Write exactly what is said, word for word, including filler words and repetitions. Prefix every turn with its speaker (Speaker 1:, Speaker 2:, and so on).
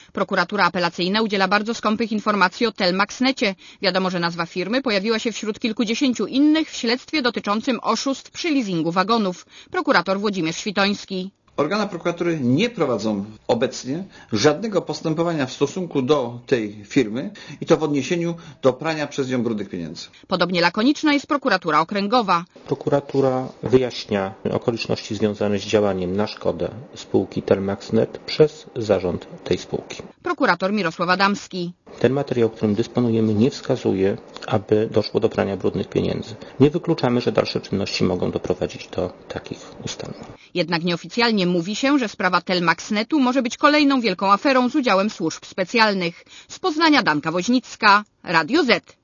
Speaker 1: Prokuratura apelacyjna udziela bardzo skąpych informacji o Telmax.necie. Wiadomo, że nazwa firmy pojawiła się wśród kilkudziesięciu innych w śledztwie dotyczącym oszustw przy leasingu wagonów. Prokurator Włodzimierz Świtoński.
Speaker 2: Organa prokuratury nie prowadzą obecnie żadnego postępowania w stosunku do tej firmy i to w odniesieniu do prania przez nią brudnych pieniędzy.
Speaker 1: Podobnie lakoniczna jest prokuratura okręgowa.
Speaker 3: Prokuratura wyjaśnia okoliczności związane z działaniem na szkodę spółki Telmax kropka net przez zarząd tej spółki.
Speaker 1: Prokurator Mirosław Adamski.
Speaker 3: Ten materiał, którym dysponujemy, nie wskazuje, aby doszło do prania brudnych pieniędzy. Nie wykluczamy, że dalsze czynności mogą doprowadzić do takich ustaleń.
Speaker 1: Jednak nieoficjalnie mówi się, że sprawa Telmax kropka netu może być kolejną wielką aferą z udziałem służb specjalnych. Z Poznania Danka Woźnicka, Radio Z.